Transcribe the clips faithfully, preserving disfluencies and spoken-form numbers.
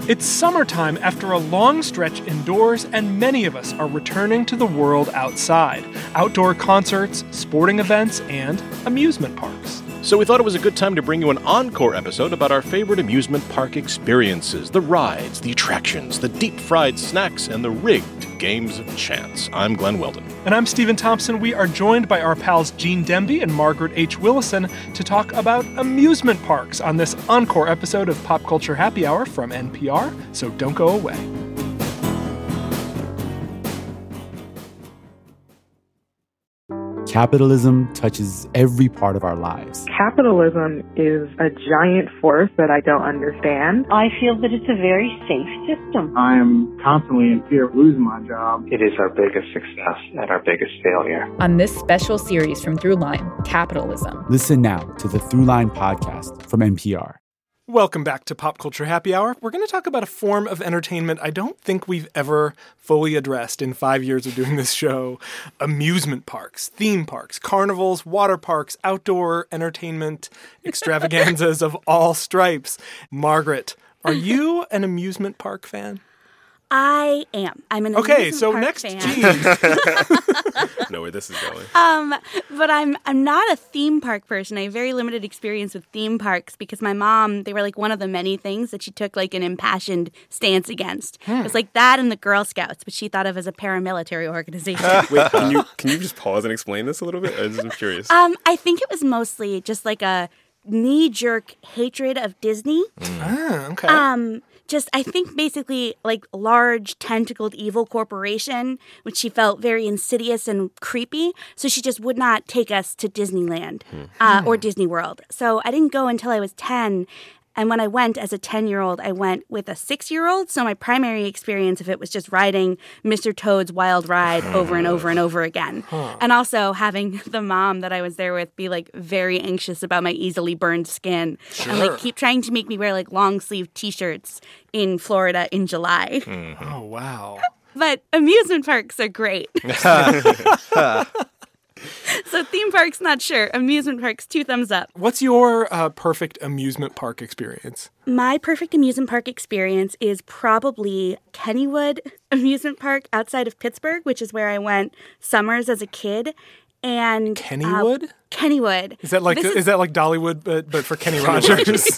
It's summertime after a long stretch indoors, and many of us are returning to the world outside. Outdoor concerts, sporting events, and amusement parks. So we thought it was a good time to bring you an encore episode about our favorite amusement park experiences, the rides, the attractions, the deep-fried snacks, and the rigged games of chance. I'm Glenn Weldon. And I'm Stephen Thompson. We are joined by our pals Gene Demby and Margaret H. Willison to talk about amusement parks on this encore episode of Pop Culture Happy Hour from N P R, so don't go away. Capitalism touches every part of our lives. Capitalism is a giant force that I don't understand. I feel that it's a very safe system. I'm constantly in fear of losing my job. It is our biggest success and our biggest failure. On this special series from Throughline, Capitalism. Listen now to the Throughline podcast from N P R. Welcome back to Pop Culture Happy Hour. We're going to talk about a form of entertainment I don't think we've ever fully addressed in five years of doing this show. Amusement parks, theme parks, carnivals, water parks, outdoor entertainment extravaganzas of all stripes. Margaret, are you an amusement park fan? I am. I'm an okay. amusement So park next, fan. Gene. Know where this is going. Um, but I'm I'm not a theme park person. I have very limited experience with theme parks because my mom, they were like one of the many things that she took like an impassioned stance against. Hmm. It was like that and the Girl Scouts, which she thought of as a paramilitary organization. Wait, can you can you just pause and explain this a little bit? I'm curious. Um, I think it was mostly just like a knee-jerk hatred of Disney. Mm. Ah, okay. Um. Just, I think basically like large tentacled evil corporation, which she felt very insidious and creepy. So she just would not take us to Disneyland uh, or Disney World. So I didn't go until I was ten. And when I went as a ten-year-old, I went with a six-year-old. So my primary experience of it was just riding Mister Toad's Wild Ride over and over and over again. Huh. And also having the mom that I was there with be like very anxious about my easily burned skin. Sure. And like keep trying to make me wear like long-sleeve T-shirts in Florida in July. Mm-hmm. Oh, wow. But amusement parks are great. So theme parks, not sure. Amusement parks, two thumbs up. What's your uh, perfect amusement park experience? My perfect amusement park experience is probably Kennywood Amusement Park outside of Pittsburgh, which is where I went summers as a kid. And Kennywood? Uh, Kennywood. Is that like is, is that like Dollywood, but but for Kenny Rogers?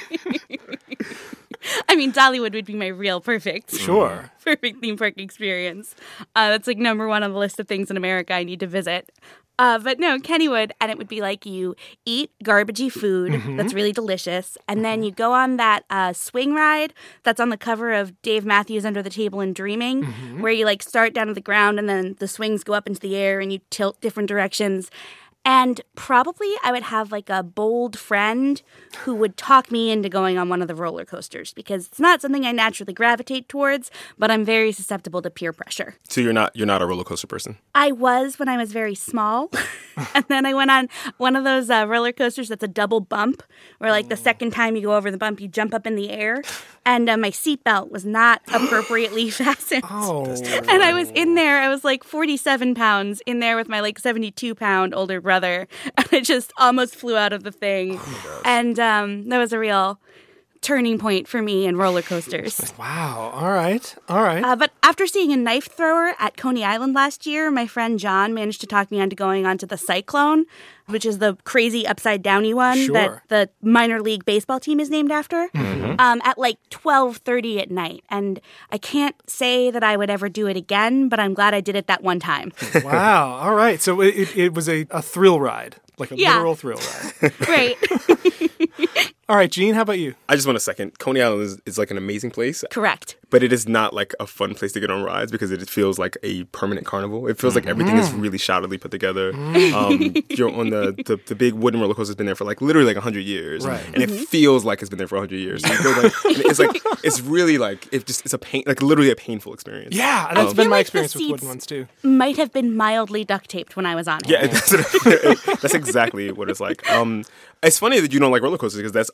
I mean, Dollywood would be my real perfect, sure, perfect theme park experience. Uh, that's like number one on the list of things in America I need to visit. Uh, but no, Kennywood, and it would be like you eat garbagey food mm-hmm. that's really delicious, and then you go on that uh, swing ride that's on the cover of Dave Matthews Under the Table and Dreaming, mm-hmm. where you like start down to the ground and then the swings go up into the air and you tilt different directions. And probably I would have like a bold friend who would talk me into going on one of the roller coasters because it's not something I naturally gravitate towards, but I'm very susceptible to peer pressure. So you're not you're not a roller coaster person? I was when I was very small. And then I went on one of those uh, roller coasters that's a double bump where like the second time you go over the bump, you jump up in the air. And uh, my seatbelt was not appropriately fastened. Oh. And I was in there, I was like forty-seven pounds in there with my like seventy-two pound older brother. And I just almost flew out of the thing. Oh, and um, that was a real turning point for me in roller coasters. Wow. All right. All right. Uh, but after seeing a knife thrower at Coney Island last year, my friend John managed to talk me into going onto the Cyclone, which is the crazy upside-downy one sure. that the minor league baseball team is named after, mm-hmm. um, at like twelve thirty at night. And I can't say that I would ever do it again, but I'm glad I did it that one time. Wow. All right. So it, it, it was a, a thrill ride, like a yeah. literal thrill ride. Right. All right, Gene, how about you? I just want a second. Coney Island is, is like an amazing place. Correct. But it is not like a fun place to get on rides because it feels like a permanent carnival. It feels mm. like everything mm. is really shoddily put together. Mm. Um, you're on the, the, the big wooden roller coaster that's been there for like literally like one hundred years. Right. And mm-hmm. it feels like it's been there for one hundred years. So you go like, and it's like, it's really like, it just, it's a pain, like literally a painful experience. Yeah, that's um, been my like experience with wooden ones too. Might have been mildly duct taped when I was on it. Yeah, that's, that's exactly what it's like. Um, it's funny that you don't like roller coasters because that's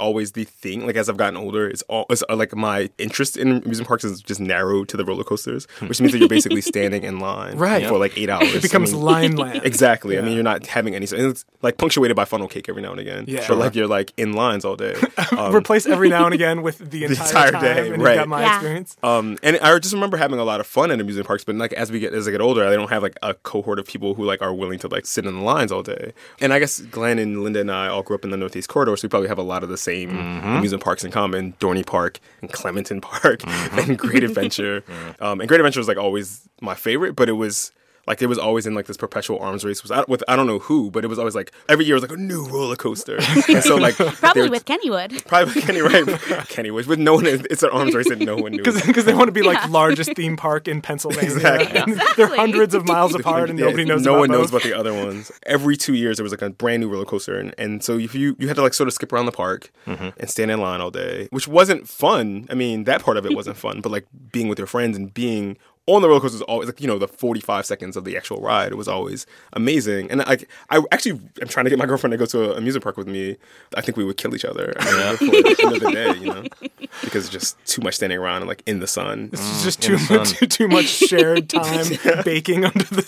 always the thing. Like as I've gotten older, it's all it's, uh, like my interest in amusement parks is just narrowed to the roller coasters, which means that you're basically standing in line Right. for like eight hours. It becomes I mean, line land. Exactly. Yeah. I mean, you're not having any. It's like punctuated by funnel cake every now and again. Yeah. But Sure. like you're like in lines all day. Um, Replace every now and again with the entire, entire time, day, and right. you got my Yeah. experience. Um, and I just remember having a lot of fun at amusement parks, but like as we get as I get older, I don't have like a cohort of people who like are willing to like sit in the lines all day. And I guess Glenn and Linda and I all grew up in the Northeast Corridor, so we probably have a lot of the same Mm-hmm. amusement parks in common: Dorney Park and Clementon Park Mm-hmm. and Great Adventure. um, and Great Adventure was like always my favorite, but it was. Like, it was always in, like, this perpetual arms race with, with I don't know who, but it was always, like, every year was, like, a new roller coaster. And so, like... Probably they were- with Kennywood. Probably with Kenny, right? Kennywood. With no one... It's an arms race that no one knew. Because they want to be like largest theme park in Pennsylvania. Exactly. And they're hundreds of miles apart and Yeah, nobody knows no about one knows both. about the other ones. Every two years, there was, like, a brand new roller coaster. And, and so if you, you had to, like, sort of skip around the park and stand in line all day, which wasn't fun. I mean, that part of it wasn't fun. But, like, being with your friends and being... on the roller coaster was always like, you know, the forty-five seconds of the actual ride. It was always amazing. And like, I actually am trying to get my girlfriend to go to an amusement park with me. I think we would kill each other I mean, before the end of the day, you know, because it's just too much standing around and like in the sun. It's just too much, too, too much shared time baking under the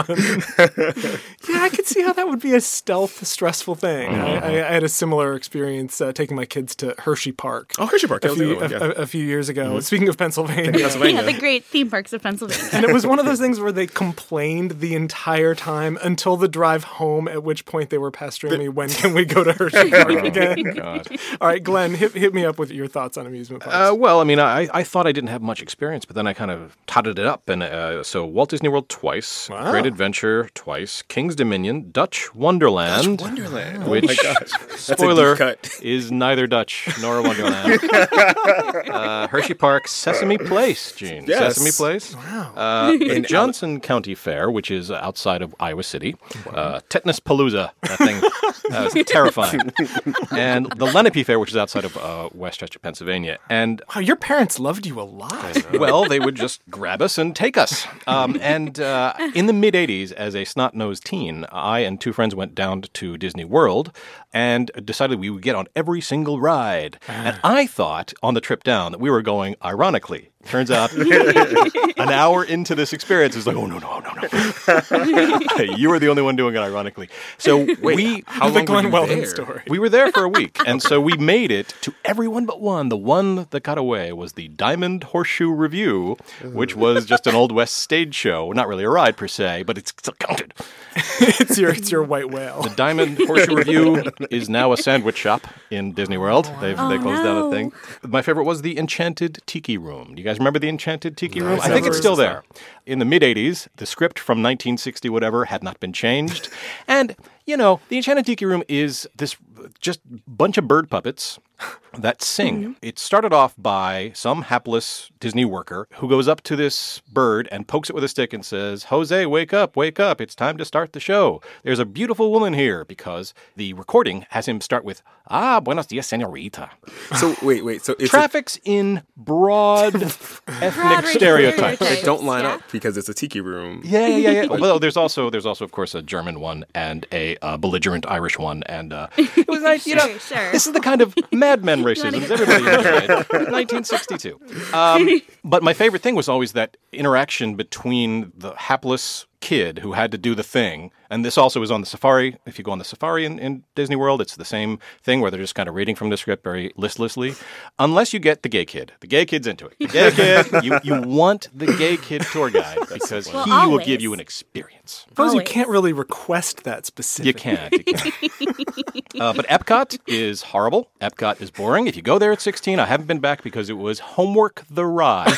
sun. Yeah, I could see how that would be a stealth, stressful thing. Mm-hmm. I, I, I had a similar experience uh, taking my kids to Hershey Park. Oh, Hershey Park. That A was the few, other one, a, yeah. a, a few years ago. Speaking of Pennsylvania, Pennsylvania. Yeah, the great theme parks of Pennsylvania. and it was one of those things where they complained the entire time until the drive home, at which point they were pestering me, when can we go to Hershey Park again? All right, Glenn, hit, hit me up with your thoughts on amusement parks. Uh, well, I mean, I, I thought I didn't have much experience, but then I kind of totted it up. And uh, so Walt Disney World twice, Wow. Great Adventure twice, King's Dominion, Dutch Wonderland. Dutch Wonderland. Which, Oh my gosh. That's a spoiler, deep cut. is neither Dutch nor Wonderland. uh, Hershey Park, Sesame Place, Gene. Yes. Sesame Place. Wow. Uh, the In Johnson County Fair, which is outside of Iowa City. Uh, Tetanus Palooza, that thing that was terrifying. And the Lenape Fair, which is outside of uh, Westchester, Pennsylvania. And Wow, your parents loved you a lot. well, they would just grab us and take us. Um, and uh, in the mid-eighties, as a snot-nosed teen, I and two friends went down to Disney World and decided we would get on every single ride. And I thought on the trip down that we were going ironically. Turns out, an hour into this experience, it's like, oh, no, no, no, no. You were the only one doing it ironically. So Wait, we... how The long Glenn were you Weldon there? story. We were there for a week, and so we made it to everyone but one. The one that got away was the Diamond Horseshoe Review, which was just an Old West stage show. Not really a ride per se, but it's still counted. it's your it's your white whale. The Diamond Horseshoe Review is now a sandwich shop in Disney World. They've Oh, they closed no. down a thing. My favorite was the Enchanted Tiki Room. Do you guys remember the Enchanted Tiki Room? I've I think never it's still heard of there. In the mid-eighties, the script from nineteen sixty whatever had not been changed. And, you know, the Enchanted Tiki Room is this just bunch of bird puppets that sing. Mm-hmm. It started off by some hapless Disney worker who goes up to this bird and pokes it with a stick and says, Jose, wake up, wake up. It's time to start the show. There's a beautiful woman here, because the recording has him start with, ah, buenos dias, señorita. So, wait, wait. So it's a, Traffic's in broad ethnic Broad racial stereotypes. they stereotypes. don't line Yeah. up because it's a tiki room. Yeah, yeah, yeah. yeah. Well, there's also, there's also, of course, a German one and a uh, belligerent Irish one, and uh, it was nice. You know, Sure, sure. this is the kind of Mad Men racism everybody enjoyed. nineteen sixty-two. Um, but my favorite thing was always that interaction between the hapless kid who had to do the thing. And this also is on the safari. If you go on the safari in, in Disney World, it's the same thing where they're just kind of reading from the script very listlessly. Unless you get the gay kid. The gay kid's into it. The gay kid, you, you want the gay kid tour guide because Well, he will always. give you an experience. I suppose you Always. can't really request that specifically. You can't. You can't. uh, but Epcot is horrible. Epcot is boring. If you go there at sixteen, I haven't been back because it was Homework the Ride.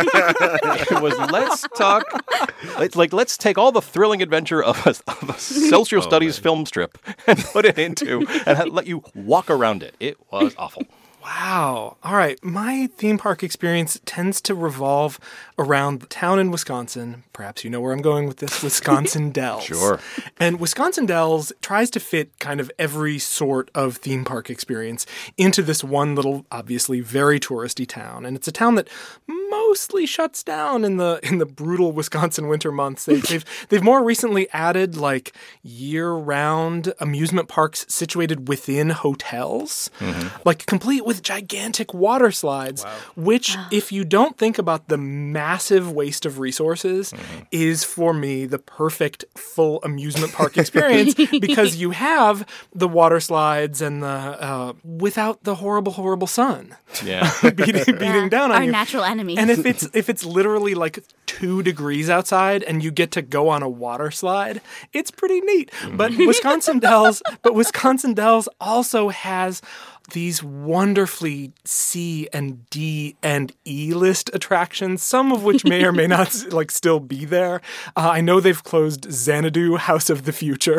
It was let's talk, it's like let's take all the thrilling adventure of a, of a social studies film strip and put it into and ha- let you walk around it. It was awful. Wow. All right. My theme park experience tends to revolve around the town in Wisconsin. Perhaps you know where I'm going with this. Wisconsin Dells. Sure. And Wisconsin Dells tries to fit kind of every sort of theme park experience into this one little, obviously very touristy town. And it's a town that most mostly shuts down in the in the brutal Wisconsin winter months. They've they've, they've more recently added like year-round amusement parks situated within hotels, mm-hmm. like complete with gigantic water slides, wow. which, if you don't think about the massive waste of resources, mm-hmm. is for me the perfect full amusement park experience because you have the water slides and the uh, without the horrible, horrible sun, yeah, beating, beating yeah. down on Our you. Our natural enemy. And if it's if it's literally like two degrees outside and you get to go on a water slide, it's pretty neat. Mm-hmm. But Wisconsin Dells, but Wisconsin Dells also has these wonderfully C and D and E list attractions, some of which may or may not like still be there. Uh, I know they've closed Xanadu, House of the Future,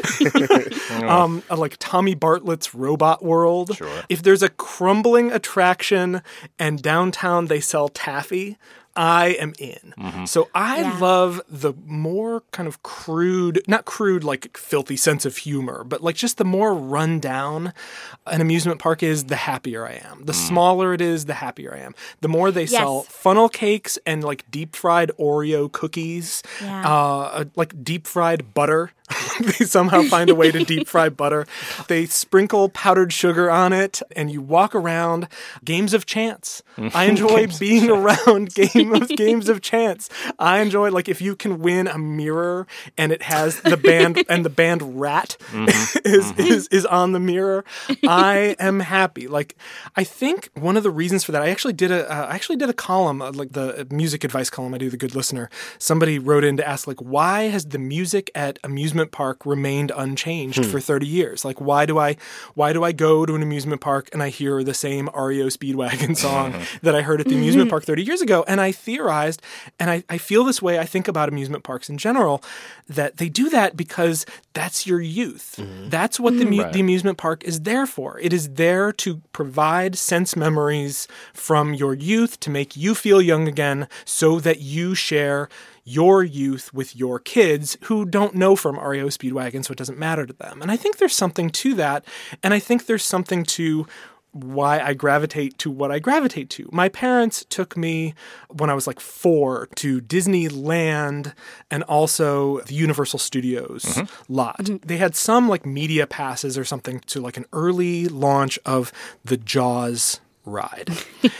mm-hmm. um, uh, like Tommy Bartlett's Robot World. Sure. If there's a crumbling attraction and downtown they sell taffy, I am in. Mm-hmm. So I yeah. love the more kind of crude, not crude like filthy sense of humor, but like just the more run down an amusement park is, the happier I am. The mm. smaller it is, the happier I am. The more they yes. sell funnel cakes and like deep fried Oreo cookies, yeah. uh, like deep fried butter. They somehow find a way to deep fry butter. They sprinkle powdered sugar on it, and you walk around. Games of chance. I enjoy being around game of games of chance. I enjoy like if you can win a mirror and it has the band and the band Rat mm-hmm. is, mm-hmm. is is on the mirror. I am happy. Like I think one of the reasons for that, I actually did a uh, I actually did a column uh, like the music advice column I do, The Good Listener. Somebody wrote in to ask like why has the music at amusement park remained unchanged hmm. for thirty years? Like why do I why do I go to an amusement park and I hear the same R E O Speedwagon song that I heard at the amusement park thirty years ago? And I theorized, and I, I feel this way I think about amusement parks in general, that they do that because that's your youth. Mm-hmm. That's what the, mu- right. the amusement park is there for. It is there to provide sense memories from your youth to make you feel young again so that you share your youth with your kids who don't know from R E O Speedwagon, so it doesn't matter to them. And I think there's something to that. And I think there's something to why I gravitate to what I gravitate to. My parents took me when I was like four to Disneyland and also the Universal Studios mm-hmm. lot. Mm-hmm. They had some like media passes or something to like an early launch of the Jaws ride,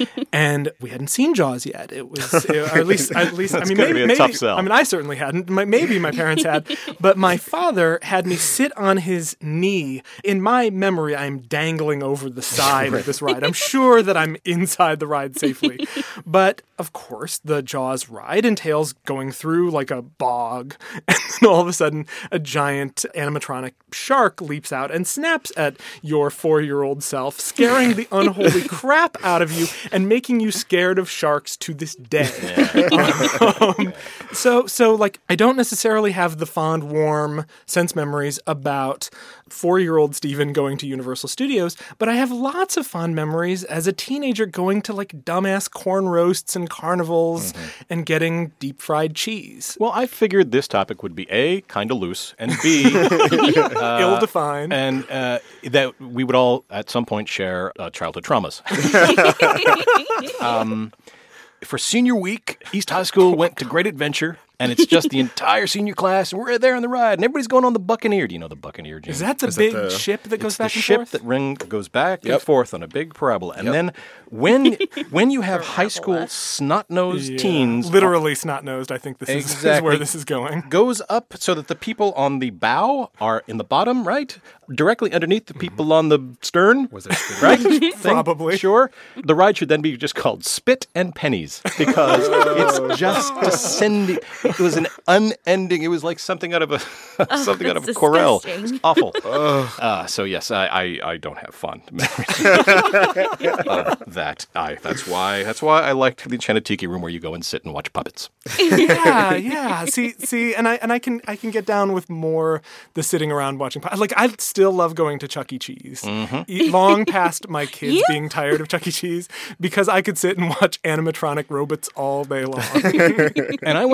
and we hadn't seen Jaws yet. It was, it, or at least, at least, I mean, maybe, maybe I mean, I certainly hadn't. Maybe my parents had, but my father had me sit on his knee. In my memory, I'm dangling over the side of this ride. I'm sure that I'm inside the ride safely, but of course, the Jaws ride entails going through like a bog, and then all of a sudden, a giant animatronic shark leaps out and snaps at your four-year-old self, scaring the unholy crap out of you and making you scared of sharks to this day. Yeah. um, so, so like, I don't necessarily have the fond, warm sense memories about four-year-old Stephen going to Universal Studios, but I have lots of fond memories as a teenager going to like dumbass corn roasts and carnivals mm-hmm. and getting deep-fried cheese. Well, I figured this topic would be A, kind of loose, and B, uh, ill-defined, and uh, that we would all at some point share uh, childhood traumas. um, for senior week, East High School went to Great Adventure, and it's just the entire senior class, and we're there on the ride, and everybody's going on the Buccaneer. Do you know the Buccaneer, Jim? Is that the Is big that the, ship that goes back and forth? It's the ship that ring, goes back yep. and forth on a big parabola. And yep. then when when you have high school snot-nosed yeah. teens... Literally snot-nosed, I think this exactly, is, is where this is going. Goes up so that the people on the bow are in the bottom, right? Directly underneath the people on the stern. Was it right? Probably. Sure. The ride should then be just called Spit and Pennies because it's just descending. It was an unending. It was like something out of a oh, something out of a disgusting. Corel. It's awful. Uh, so yes, I, I, I don't have fond memories of that. I that's why that's why I liked the Enchanted Tiki Room where you go and sit and watch puppets. Yeah, yeah. See, see, and I and I can I can get down with more the sitting around watching. Like I still love going to Chuck E. Cheese, mm-hmm. long past my kids yeah. being tired of Chuck E. Cheese because I could sit and watch animatronic robots all day long. And I went to Epcot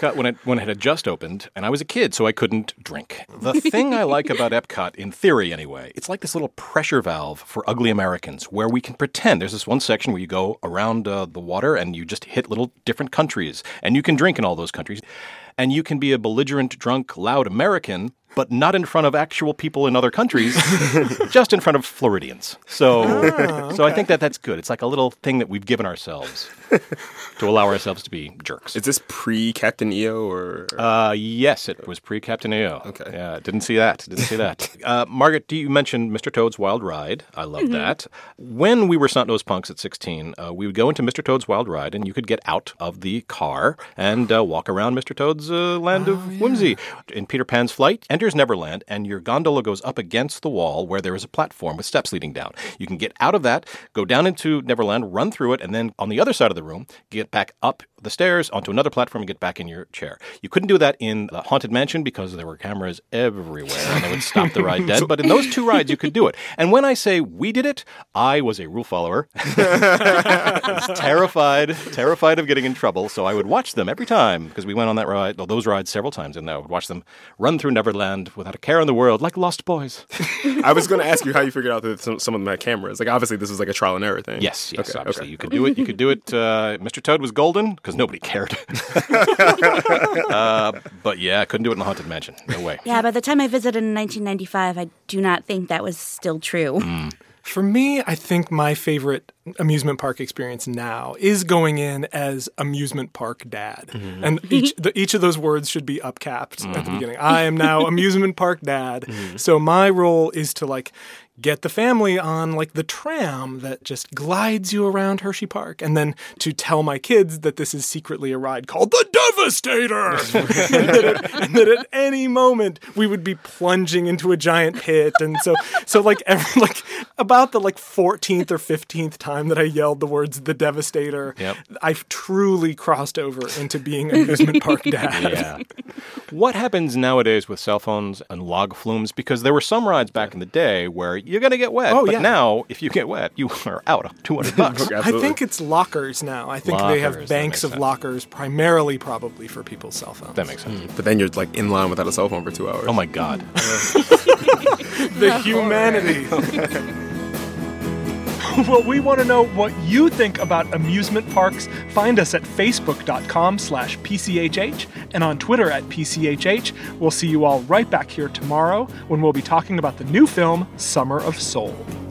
Epcot when it when it had just opened, and I was a kid, so I couldn't drink. The thing I like about Epcot, in theory anyway, it's like this little pressure valve for ugly Americans, where we can pretend. There's this one section where you go around uh, the water and you just hit little different countries, and you can drink in all those countries. And you can be a belligerent, drunk, loud American, but not in front of actual people in other countries, just in front of Floridians. So, Oh, okay. so I think that that's good. It's like a little thing that we've given ourselves to allow ourselves to be jerks. Is this pre-Captain E O or? Uh, yes, it was pre-Captain E O. Okay. Yeah, didn't see that. Didn't see that. Uh, Margaret, you mentioned Mister Toad's Wild Ride. I love Mm-hmm. that. When we were snot-nosed punks at sixteen, uh, we would go into Mister Toad's Wild Ride, and you could get out of the car and uh, walk around Mister Toad's uh, land Oh, of whimsy. In Peter Pan's Flight, enters Neverland, and your gondola goes up against the wall where there is a platform with steps leading down. You can get out of that, go down into Neverland, run through it, and then on the other side of the room, get back up the stairs onto another platform and get back in your chair. You couldn't do that in the Haunted Mansion because there were cameras everywhere and they would stop the ride dead. But in those two rides, you could do it. And when I say we did it, I was a rule follower. I was terrified, terrified of getting in trouble. So I would watch them every time because we went on that ride, well, those rides several times, and I would watch them run through Neverland without a care in the world, like Lost Boys. I was going to ask you how you figured out that some, some of them had cameras. Like, obviously, this was like a trial and error thing. Yes, yes, Okay, obviously. okay. You could do it. You could do it. Uh, Mister Toad was golden because nobody cared. uh, but yeah, I couldn't do it in the Haunted Mansion. No way. Yeah, by the time I visited in nineteen ninety-five, I do not think that was still true. For me, I think my favorite amusement park experience now is going in as amusement park dad. Mm-hmm. And each the, each of those words should be upcapped at the beginning. I am now amusement park dad. Mm-hmm. So my role is to like get the family on like the tram that just glides you around Hershey Park, and then to tell my kids that this is secretly a ride called the Devastator, and, that at, and that at any moment we would be plunging into a giant pit. And so, so like every like about the like fourteenth or fifteenth time that I yelled the words "the Devastator," Yep. I've truly crossed over into being amusement park dad. Yeah. What happens nowadays with cell phones and log flumes? Because there were some rides back in the day where you're going to get wet. Oh, but yeah. now, if you get wet, you are out two hundred bucks. Okay, I absolutely. think it's lockers now. I think they Lockers, have that banks makes of sense. lockers, primarily probably for people's cell phones. That makes sense. But then you're like in line without a cell phone for two hours. Oh my God. The humanity. Well, we want to know what you think about amusement parks. Find us at facebook.com slash PCHH and on Twitter at P C H H. We'll see you all right back here tomorrow when we'll be talking about the new film, Summer of Soul.